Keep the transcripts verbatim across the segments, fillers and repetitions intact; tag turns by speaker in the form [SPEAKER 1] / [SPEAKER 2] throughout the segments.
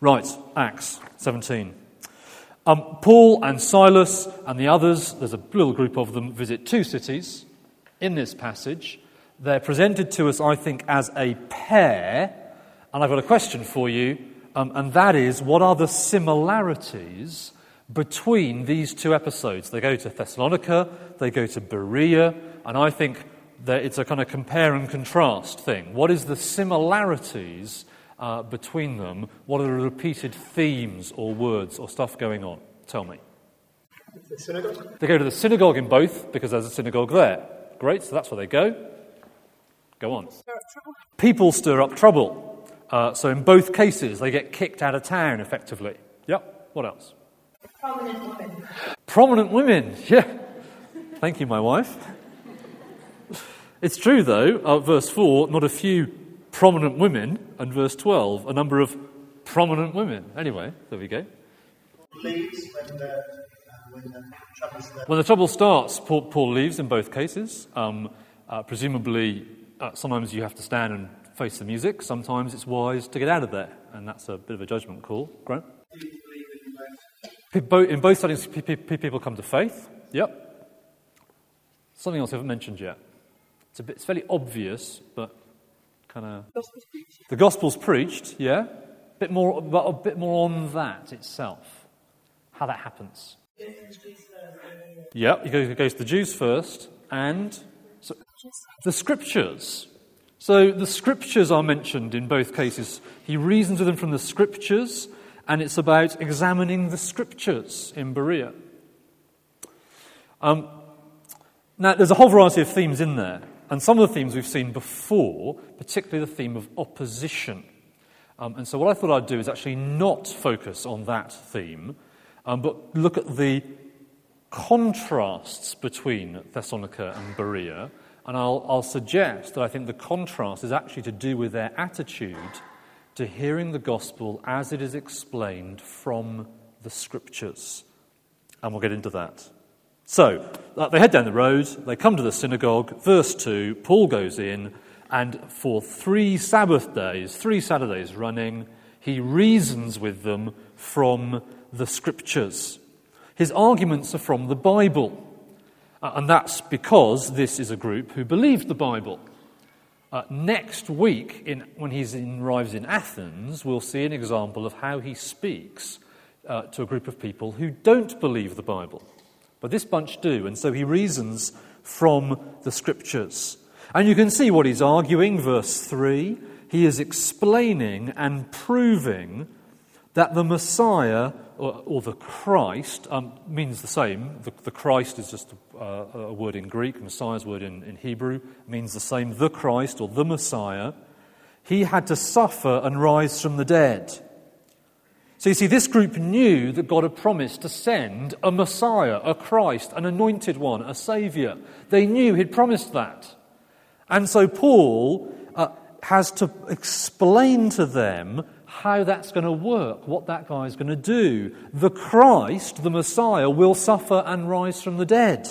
[SPEAKER 1] Right, Acts seventeen. Um, Paul and Silas and the others, there's a little group of them, visit two cities in this passage. They're presented to us, I think, as a pair. And I've got a question for you, um, and that is, what are the similarities between these two episodes? They go to Thessalonica, they go to Berea, and I think that it's a kind of compare and contrast thing. What is the similarities uh, between them? What are the repeated themes or words or stuff going on? Tell me.
[SPEAKER 2] The synagogue?
[SPEAKER 1] They go to the synagogue in both, because there's a synagogue there. Great, so that's where they go. Go on.
[SPEAKER 2] Stir up trouble?
[SPEAKER 1] People stir up trouble. Uh, so in both cases, they get kicked out of town, effectively. Yep. What else?
[SPEAKER 2] Prominent women.
[SPEAKER 1] Prominent women, yeah. Thank you, my wife. It's true, though, uh, verse four, not a few prominent women, and verse twelve, a number of prominent women. Anyway, there we go.
[SPEAKER 2] Leaves when the, uh, when the trouble starts.
[SPEAKER 1] When the trouble starts, Paul, Paul leaves in both cases. Um, uh, presumably, uh, sometimes you have to stand and face the music. Sometimes it's wise to get out of there, and that's a bit of a judgment call. Grant? In both settings, people come to faith. Yep. Something else I haven't mentioned yet. It's a bit, it's fairly obvious, but kind of the gospel's preached. Yeah. Bit more, but a bit more on that itself. How that happens. Yep. He goes, he goes to the Jews first, and so, the scriptures. So the scriptures are mentioned in both cases. He reasons with them from the scriptures. And it's about examining the scriptures in Berea. Um, now, there's a whole variety of themes in there. And some of the themes we've seen before, particularly the theme of opposition. Um, and so what I thought I'd do is actually not focus on that theme, um, but look at the contrasts between Thessalonica and Berea. And I'll, I'll suggest that I think the contrast is actually to do with their attitude to hearing the gospel as it is explained from the scriptures. And we'll get into that. So, uh, they head down the road, they come to the synagogue, verse two, Paul goes in, and for three Sabbath days, three Saturdays running, he reasons with them from the scriptures. His arguments are from the Bible, uh, and that's because this is a group who believed the Bible. Uh, next week, in, when he arrives in Athens, we'll see an example of how he speaks uh, to a group of people who don't believe the Bible. But this bunch do, and so he reasons from the scriptures. And you can see what he's arguing, verse three. He is explaining and proving that the Messiah, or, or the Christ, um, means the same. The, the Christ is just a, a word in Greek. Messiah's word in, in Hebrew means the same. The Christ, or the Messiah, he had to suffer and rise from the dead. So you see, this group knew that God had promised to send a Messiah, a Christ, an anointed one, a Saviour. They knew he'd promised that. And so Paul uh, has to explain to them how that's going to work, what that guy is going to do. The Christ, the Messiah, will suffer and rise from the dead.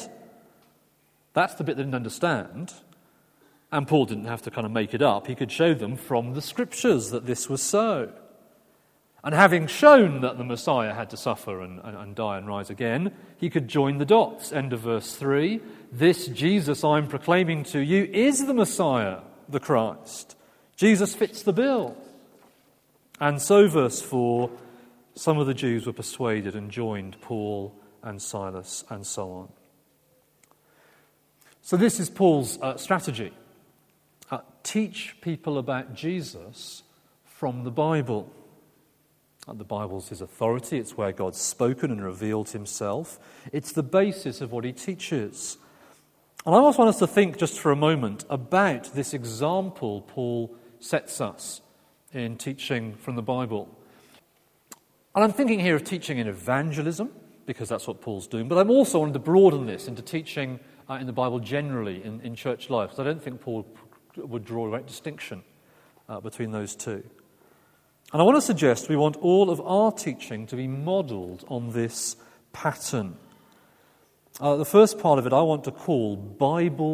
[SPEAKER 1] That's the bit they didn't understand. And Paul didn't have to kind of make it up. He could show them from the scriptures that this was so. And having shown that the Messiah had to suffer and, and, and die and rise again, he could join the dots. End of verse three. This Jesus I'm proclaiming to you is the Messiah, the Christ. Jesus fits the bill. And so, verse four, some of the Jews were persuaded and joined Paul and Silas and so on. So this is Paul's uh, strategy. Uh, teach people about Jesus from the Bible. Uh, the Bible's his authority. It's where God's spoken and revealed himself. It's the basis of what he teaches. And I also want us to think just for a moment about this example Paul sets us in teaching from the Bible. And I'm thinking here of teaching in evangelism, because that's what Paul's doing, but I'm also wanting to broaden this into teaching uh, in the Bible generally in, in church life, because I don't think Paul would draw a great distinction uh, between those two. And I want to suggest we want all of our teaching to be modelled on this pattern. Uh, the first part of it I want to call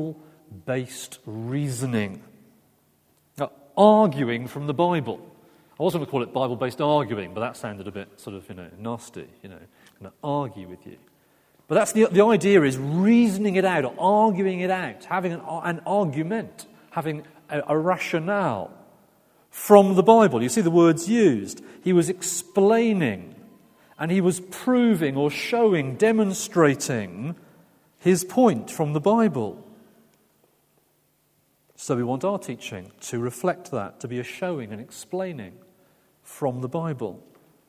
[SPEAKER 1] Bible-based reasoning. Now, arguing from the Bible. I was going to call it Bible-based arguing, but that sounded a bit sort of, you know, nasty, you know, going to argue with you. But that's the, the idea is reasoning it out, or arguing it out, having an, an argument, having a, a rationale from the Bible. You see the words used. He was explaining, and he was proving or showing, demonstrating his point from the Bible. So we want our teaching to reflect that, to be a showing and explaining from the Bible.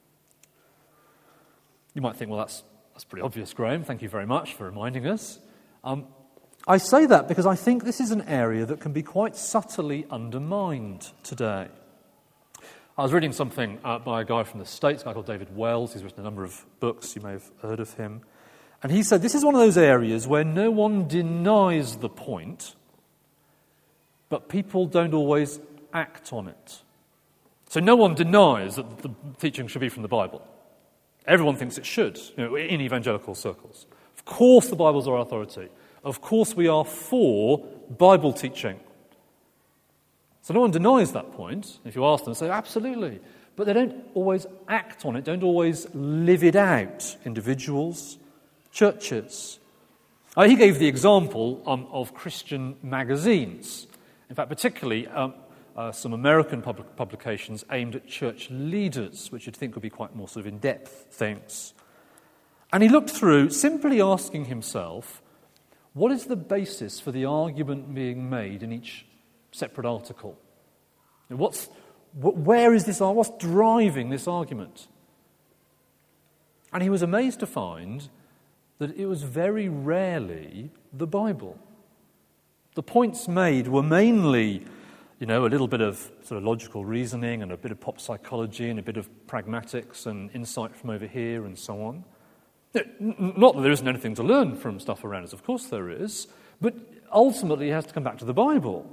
[SPEAKER 1] You might think, well, that's that's pretty obvious, Graham. Thank you very much for reminding us. Um, I say that because I think this is an area that can be quite subtly undermined today. I was reading something uh, by a guy from the States, a guy called David Wells. He's written a number of books. You may have heard of him. And he said this is one of those areas where no one denies the point, but people don't always act on it. So no one denies that the teaching should be from the Bible. Everyone thinks it should, you know, in evangelical circles. Of course the Bible's our authority. Of course we are for Bible teaching. So no one denies that point. If you ask them, they say, absolutely. But they don't always act on it, don't always live it out. Individuals, churches. Uh, he gave the example um, of Christian magazines. In fact, particularly um, uh, some American pub- publications aimed at church leaders, which you'd think would be quite more sort of in-depth things. And he looked through, simply asking himself, what is the basis for the argument being made in each separate article? What's, where is this, what's driving this argument? And he was amazed to find that it was very rarely the Bible. The points made were mainly, you know, a little bit of sort of logical reasoning and a bit of pop psychology and a bit of pragmatics and insight from over here and so on. Not that there isn't anything to learn from stuff around us, of course there is, but ultimately it has to come back to the Bible.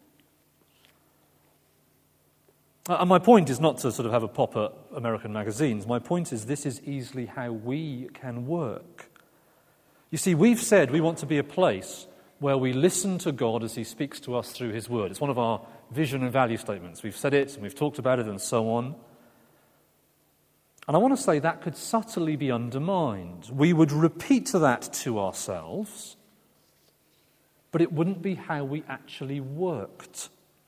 [SPEAKER 1] And my point is not to sort of have a pop at American magazines. My point is this is easily how we can work. You see, we've said we want to be a place where we listen to God as he speaks to us through his word. It's one of our vision and value statements. We've said it and we've talked about it and so on. And I want to say that could subtly be undermined. We would repeat that to ourselves, but it wouldn't be how we actually worked.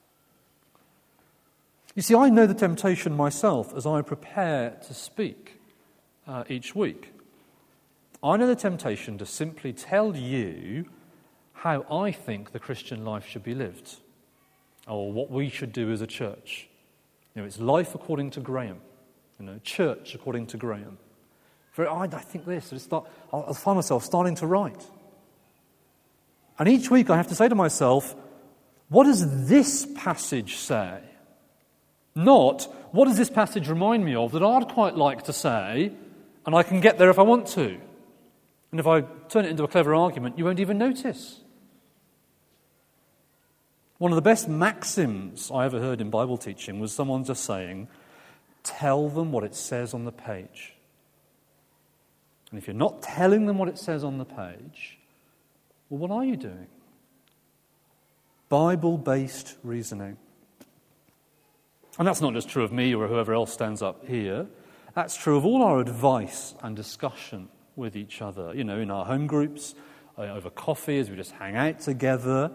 [SPEAKER 1] You see, I know the temptation myself as I prepare to speak uh, each week. I know the temptation to simply tell you how I think the Christian life should be lived, or what we should do as a church. You know, it's life according to Graham. You know, church according to Graham. For I, I think this. I start, I'll, I'll find myself starting to write. And each week I have to say to myself, what does this passage say? Not, what does this passage remind me of that I'd quite like to say, and I can get there if I want to. And if I turn it into a clever argument, you won't even notice. One of the best maxims I ever heard in Bible teaching was someone just saying, tell them what it says on the page. And if you're not telling them what it says on the page, well, what are you doing? Bible-based reasoning. And that's not just true of me or whoever else stands up here. That's true of all our advice and discussion with each other. You know, in our home groups, over coffee, as we just hang out together.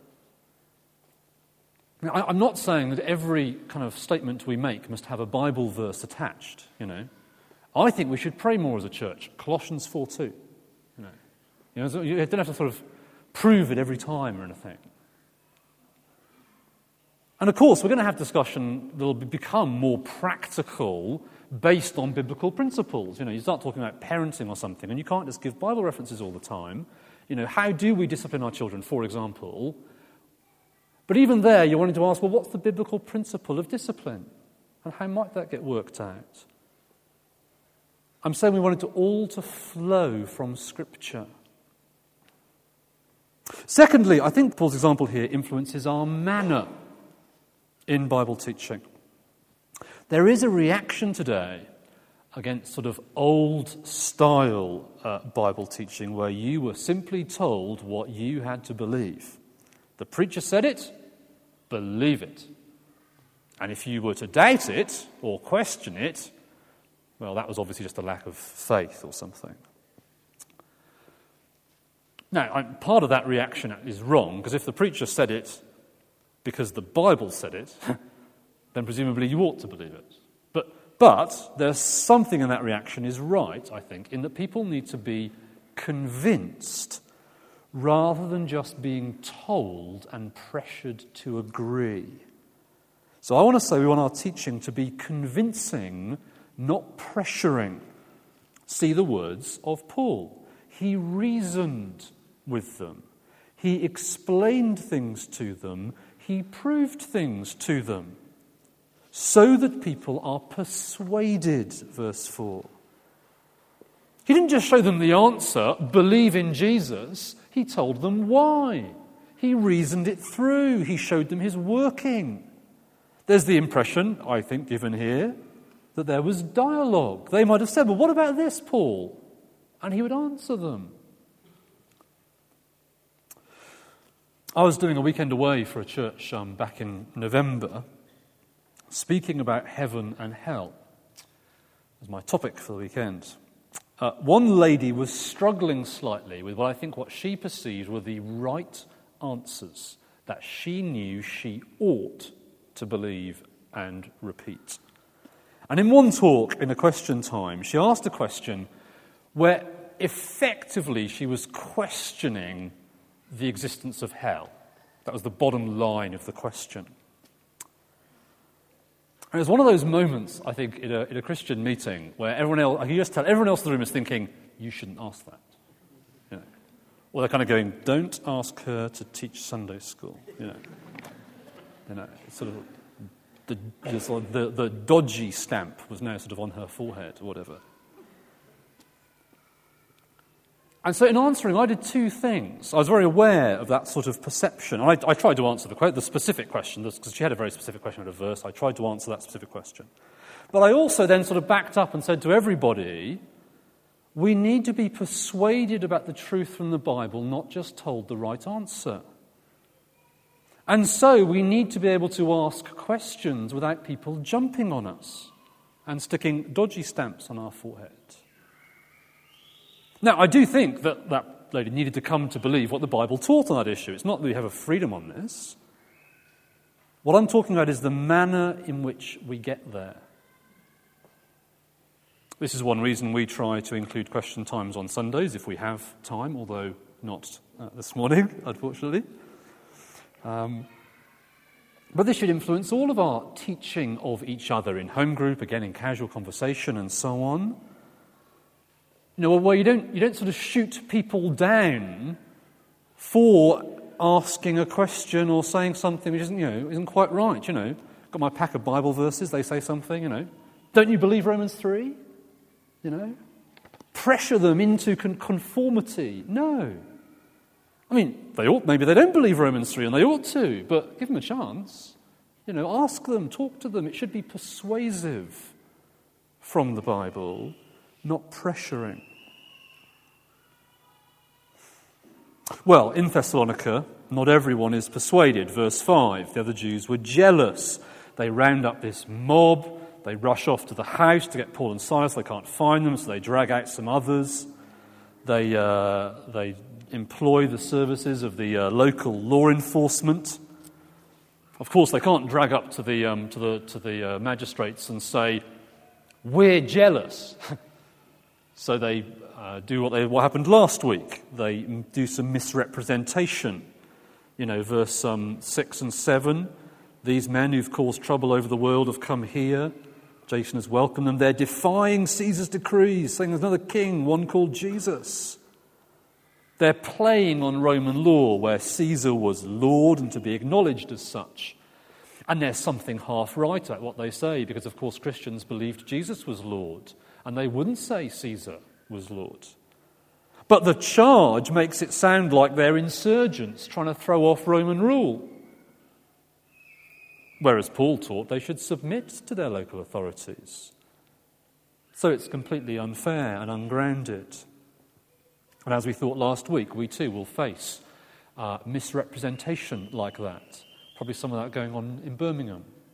[SPEAKER 1] Now, I'm not saying that every kind of statement we make must have a Bible verse attached, you know. I think we should pray more as a church. Colossians four two. You know, you know, you don't have to sort of prove it every time or anything. And of course, we're going to have discussion that will become more practical based on biblical principles. You know, you start talking about parenting or something, and you can't just give Bible references all the time. You know, how do we discipline our children, for example? But even there, you're wanting to ask, well, what's the biblical principle of discipline? And how might that get worked out? I'm saying we want it to all to flow from Scripture. Secondly, I think Paul's example here influences our manner in Bible teaching. There is a reaction today against sort of old-style uh, Bible teaching where you were simply told what you had to believe. The preacher said it, believe it. And if you were to doubt it or question it, well, that was obviously just a lack of faith or something. Now, I, part of that reaction is wrong, because if the preacher said it because the Bible said it, then presumably you ought to believe it. But, but there's something in that reaction is right, I think, in that people need to be convinced rather than just being told and pressured to agree. So I want to say we want our teaching to be convincing, not pressuring. See the words of Paul. He reasoned with them. He explained things to them. He proved things to them, so that people are persuaded, verse four. He didn't just show them the answer, believe in Jesus. He told them why. He reasoned it through. He showed them his working. There's the impression, I think, given here, that there was dialogue. They might have said, well, what about this, Paul? And he would answer them. I was doing a weekend away for a church um, back in November, speaking about heaven and hell as my topic for the weekend. Uh, one lady was struggling slightly with what I think what she perceived were the right answers that she knew she ought to believe and repeat. And in one talk, in a question time, she asked a question where effectively she was questioning the existence of hell. That was the bottom line of the question. And it was one of those moments, I think, in a, in a Christian meeting where everyone else, I can just tell everyone else in the room is thinking, you shouldn't ask that. You know? Or they're kind of going, don't ask her to teach Sunday school. You know, you know it's sort of the, the, sort of the, the dodgy stamp was now sort of on her forehead or whatever. And so in answering, I did two things. I was very aware of that sort of perception. And I, I tried to answer the, the specific question, because she had a very specific question at a verse. I tried to answer that specific question. But I also then sort of backed up and said to everybody, we need to be persuaded about the truth from the Bible, not just told the right answer. And so we need to be able to ask questions without people jumping on us and sticking dodgy stamps on our forehead. Now, I do think that that lady needed to come to believe what the Bible taught on that issue. It's not that we have a freedom on this. What I'm talking about is the manner in which we get there. This is one reason we try to include question times on Sundays, if we have time, although not uh, this morning, unfortunately. Um, but this should influence all of our teaching of each other in home group, again in casual conversation and so on. You know, where you don't you don't sort of shoot people down for asking a question or saying something which isn't, you know, isn't quite right, you know. Got my pack of Bible verses, they say something, you know. Don't you believe Romans three? You know. Pressure them into con- conformity. No. I mean, they ought, maybe they don't believe Romans three and they ought to, but give them a chance. You know, ask them, talk to them. It should be persuasive from the Bible, not pressuring. Well, in Thessalonica, not everyone is persuaded. Verse five, the other Jews were jealous. They round up this mob. They rush off to the house to get Paul and Silas. They can't find them, so they drag out some others. They uh, they employ the services of the uh, local law enforcement. Of course, they can't drag up to the um, to the to the uh, magistrates and say, "We're jealous." So they uh, do what they what happened last week. They do some misrepresentation. You know, verse um, six and seven. These men who've caused trouble over the world have come here. Jason has welcomed them. They're defying Caesar's decrees, saying there's another king, one called Jesus. They're playing on Roman law, where Caesar was Lord and to be acknowledged as such. And there's something half right about what they say, because, of course, Christians believed Jesus was Lord, and they wouldn't say Caesar was Lord. But the charge makes it sound like they're insurgents trying to throw off Roman rule. Whereas Paul taught they should submit to their local authorities. So it's completely unfair and ungrounded. And as we thought last week, we too will face uh, misrepresentation like that. Probably some of that going on in Birmingham.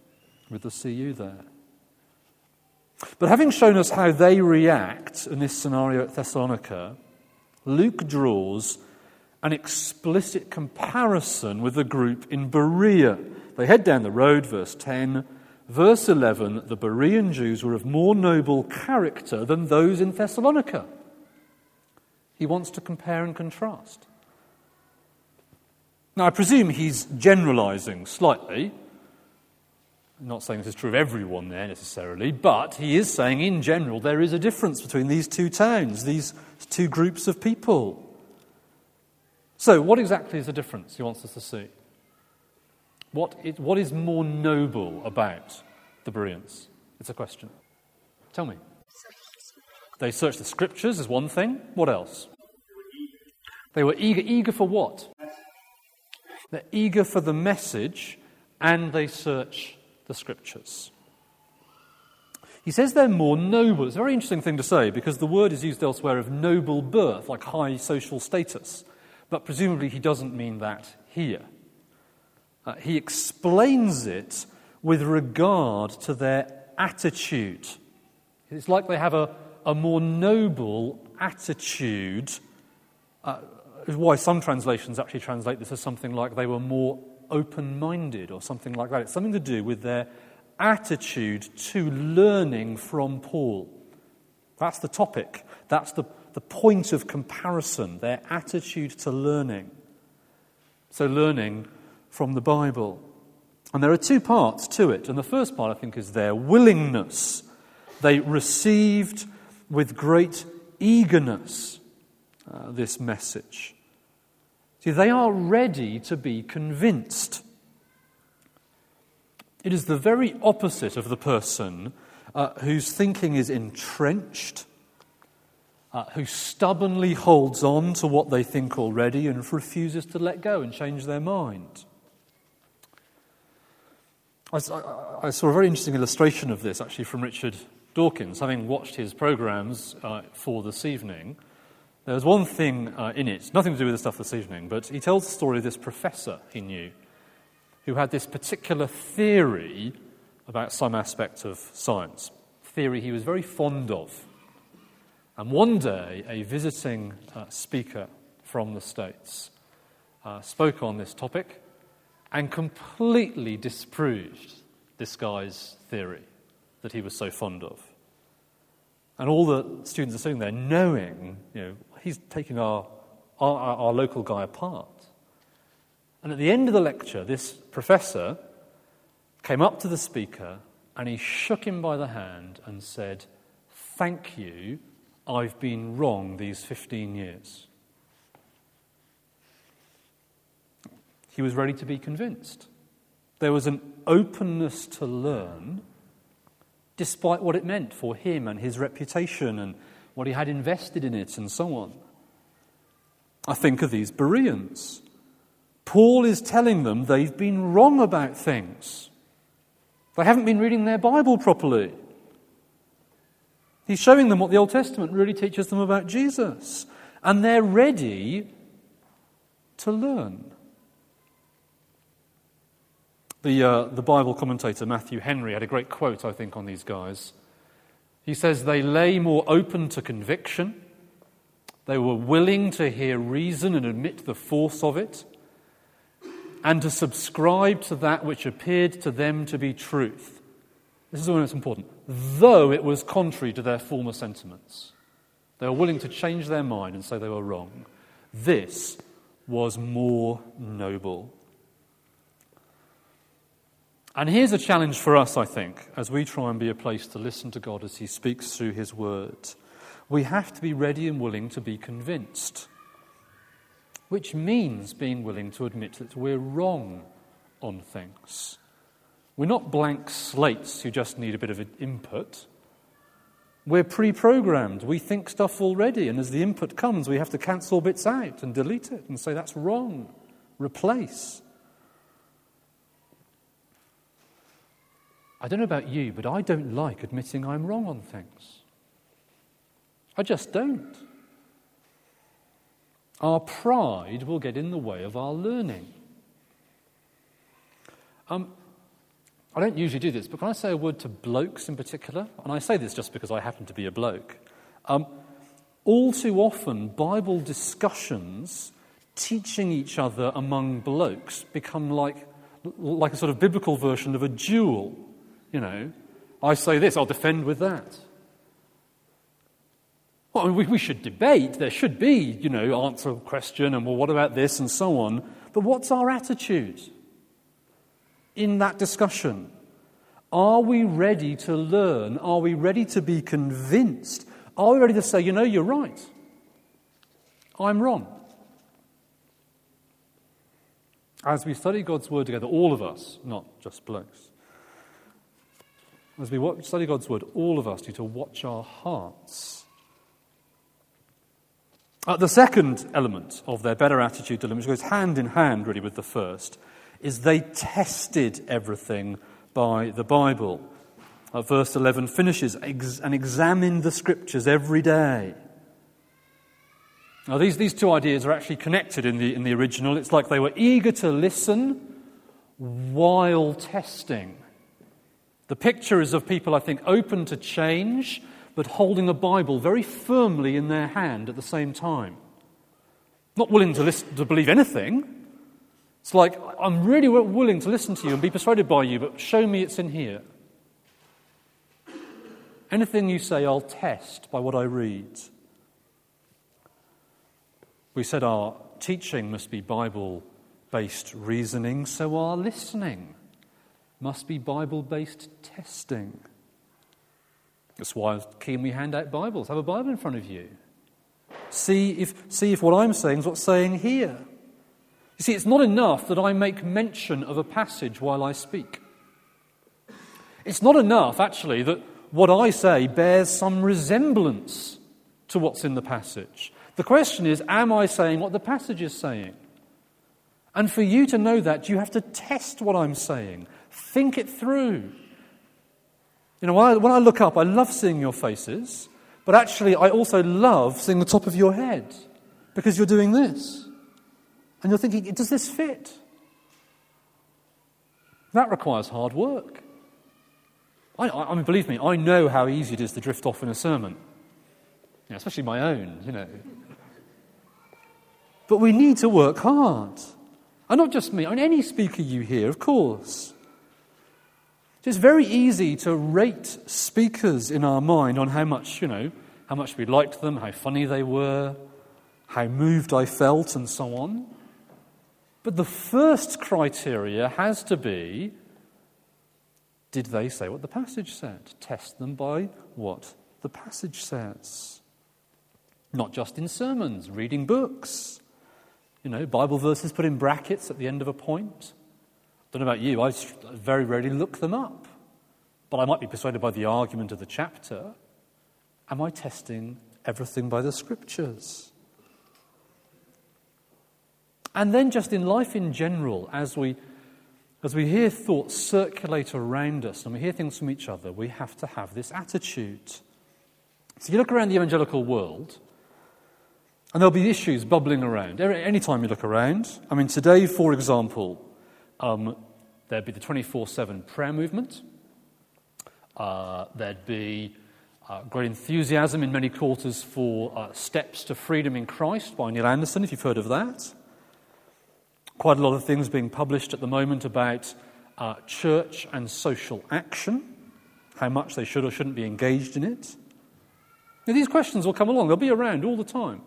[SPEAKER 1] with the C U there. But having shown us how they react in this scenario at Thessalonica, Luke draws an explicit comparison with the group in Berea. They head down the road, verse ten. Verse eleven, the Berean Jews were of more noble character than those in Thessalonica. He wants to compare and contrast. Now, I presume he's generalizing slightly. I'm not saying this is true of everyone there necessarily, but he is saying in general there is a difference between these two towns, these two groups of people. So, what exactly is the difference he wants us to see? What is, what is more noble about the Bereans? It's a question. Tell me. They searched the scriptures is one thing. What else? They were eager. Eager for what? They're eager for the message, and they search the scriptures. He says they're more noble. It's a very interesting thing to say because the word is used elsewhere of noble birth, like high social status. But presumably he doesn't mean that here. Uh, he explains it with regard to their attitude. It's like they have a, a more noble attitude. Uh, why some translations actually translate this as something like they were more open-minded or something like that. It's something to do with their attitude to learning from Paul. That's the topic. That's the, the point of comparison, their attitude to learning. So learning from the Bible. And there are two parts to it. And the first part, I think, is their willingness. They received with great eagerness uh, this message. See, they are ready to be convinced. It is the very opposite of the person uh, whose thinking is entrenched, uh, who stubbornly holds on to what they think already and refuses to let go and change their mind. I, I, I saw a very interesting illustration of this, actually, from Richard Dawkins, having watched his programmes uh, for this evening. There was one thing uh, in it, nothing to do with the stuff this evening, but he tells the story of this professor he knew who had this particular theory about some aspect of science, theory he was very fond of. And one day, a visiting uh, speaker from the States uh, spoke on this topic and completely disproved this guy's theory that he was so fond of. And all the students are sitting there knowing, you know, he's taking our, our, our local guy apart. And at the end of the lecture, this professor came up to the speaker and he shook him by the hand and said, "Thank you, I've been wrong these fifteen years. He was ready to be convinced. There was an openness to learn, despite what it meant for him and his reputation and what he had invested in it and so on. I think of these Bereans. Paul is telling them they've been wrong about things. They haven't been reading their Bible properly. He's showing them what the Old Testament really teaches them about Jesus. And they're ready to learn. The, uh, the Bible commentator Matthew Henry had a great quote, I think, on these guys. He says, they lay more open to conviction. They were willing to hear reason and admit the force of it, and to subscribe to that which appeared to them to be truth. This is what's important. Though it was contrary to their former sentiments. They were willing to change their mind and say they were wrong. This was more noble. And here's a challenge for us, I think, as we try and be a place to listen to God as he speaks through his word. We have to be ready and willing to be convinced, which means being willing to admit that we're wrong on things. We're not blank slates who just need a bit of input. We're pre-programmed. We think stuff already, and as the input comes, we have to cancel bits out and delete it and say that's wrong. Replace. I don't know about you, but I don't like admitting I'm wrong on things. I just don't. Our pride will get in the way of our learning. Um, I don't usually do this, but can I say a word to blokes in particular? And I say this just because I happen to be a bloke. Um, all too often, Bible discussions teaching each other among blokes become like, like a sort of biblical version of a duel. You know, I say this, I'll defend with that. Well, we, we should debate. There should be, you know, answer a question and, well, what about this and so on. But what's our attitude in that discussion? Are we ready to learn? Are we ready to be convinced? Are we ready to say, you know, you're right. I'm wrong. As we study God's Word together, all of us, not just blokes, as we watch, study God's Word, all of us need to watch our hearts. Uh, the second element of their better attitude dilemma, which goes hand in hand really with the first, is they tested everything by the Bible. Uh, verse eleven finishes, ex- and examined the Scriptures every day. Now these, these two ideas are actually connected in the, in the original. It's like they were eager to listen while testing. The picture is of people, I think, open to change, but holding a Bible very firmly in their hand at the same time. Not willing to listen, to believe anything. It's like, I'm really willing to listen to you and be persuaded by you, but show me it's in here. Anything you say, I'll test by what I read. We said our teaching must be Bible-based reasoning, so our listening must be Bible-based testing. That's why it's keen we hand out Bibles. Have a Bible in front of you. See if, see if what I'm saying is what's saying here. You see, it's not enough that I make mention of a passage while I speak. It's not enough, actually, that what I say bears some resemblance to what's in the passage. The question is, am I saying what the passage is saying? And for you to know that, you have to test what I'm saying. Think it through. You know, when I, when I look up, I love seeing your faces, but actually I also love seeing the top of your head, because you're doing this. And you're thinking, does this fit? That requires hard work. I, I, I mean, believe me, I know how easy it is to drift off in a sermon. You know, especially my own, you know. But we need to work hard. And not just me, I mean, any speaker you hear, of course. It's very easy to rate speakers in our mind on how much, you know, how much we liked them, how funny they were, how moved I felt, and so on. But the first criteria has to be, did they say what the passage said? Test them by what the passage says. Not just in sermons, reading books. You know, Bible verses put in brackets at the end of a point. I don't know about you, I very rarely look them up. But I might be persuaded by the argument of the chapter. Am I testing everything by the Scriptures? And then just in life in general, as we as we hear thoughts circulate around us and we hear things from each other, we have to have this attitude. So you look around the evangelical world, and there'll be issues bubbling around. Any time you look around. I mean, today, for example, um, there'd be the twenty-four seven prayer movement. Uh, there'd be uh, great enthusiasm in many quarters for uh, Steps to Freedom in Christ by Neil Anderson, if you've heard of that. Quite a lot of things being published at the moment about uh, church and social action, how much they should or shouldn't be engaged in it. Now, these questions will come along. They'll be around all the time.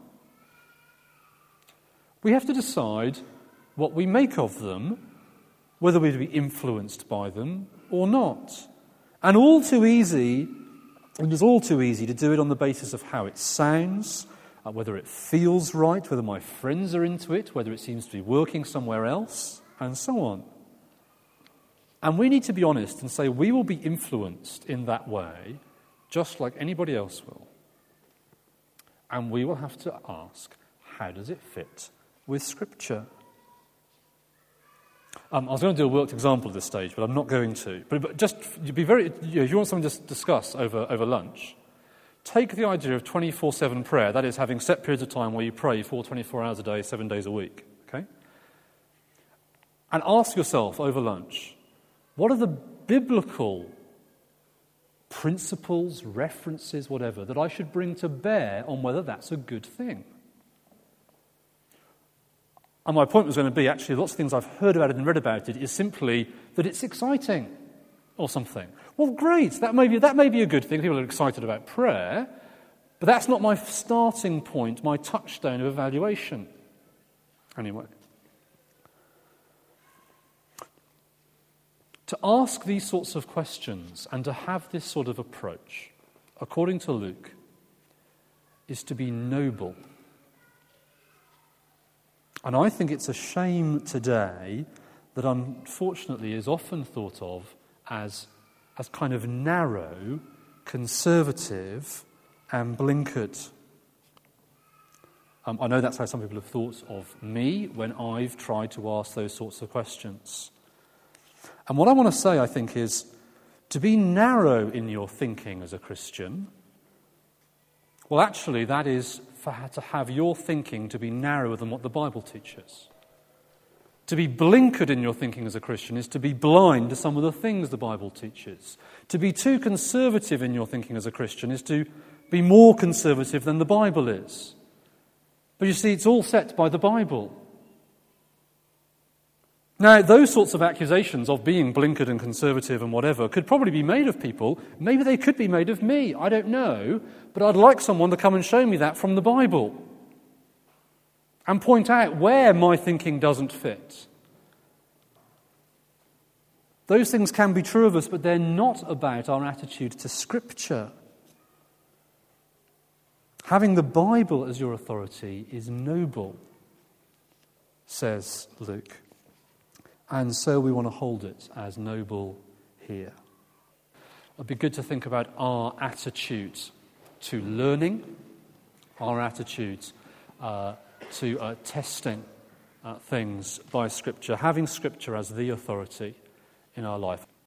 [SPEAKER 1] We have to decide what we make of them, whether we'd be influenced by them or not. And all too easy, it is all too easy to do it on the basis of how it sounds, uh, whether it feels right, whether my friends are into it, whether it seems to be working somewhere else, and so on. And we need to be honest and say we will be influenced in that way, just like anybody else will. And we will have to ask, how does it fit with Scripture? Um, I was going to do a worked example at this stage, but I'm not going to. But, but just be very, you know, if you want something to discuss over, over lunch, take the idea of twenty-four seven prayer, that is, having set periods of time where you pray for twenty-four hours a day, seven days a week, okay? And ask yourself over lunch, what are the biblical principles, references, whatever, that I should bring to bear on whether that's a good thing. And my point was going to be, actually, lots of things I've heard about it and read about it is simply that it's exciting or something. Well, great, that may be, that may be a good thing. People are excited about prayer, but that's not my starting point, my touchstone of evaluation. Anyway. To ask these sorts of questions and to have this sort of approach, according to Luke, is to be noble. And I think it's a shame today that unfortunately is often thought of as, as kind of narrow, conservative, and blinkered. Um, I know that's how some people have thought of me when I've tried to ask those sorts of questions. And what I want to say, I think, is to be narrow in your thinking as a Christian, well, actually, that is for, to have your thinking to be narrower than what the Bible teaches. To be blinkered in your thinking as a Christian is to be blind to some of the things the Bible teaches. To be too conservative in your thinking as a Christian is to be more conservative than the Bible is. But you see, it's all set by the Bible. Now, those sorts of accusations of being blinkered and conservative and whatever could probably be made of people. Maybe they could be made of me. I don't know. But I'd like someone to come and show me that from the Bible and point out where my thinking doesn't fit. Those things can be true of us, but they're not about our attitude to Scripture. Having the Bible as your authority is noble, says Luke. And so we want to hold it as noble here. It'd be good to think about our attitude to learning, our attitude uh, to uh, testing uh, things by Scripture, having Scripture as the authority in our life.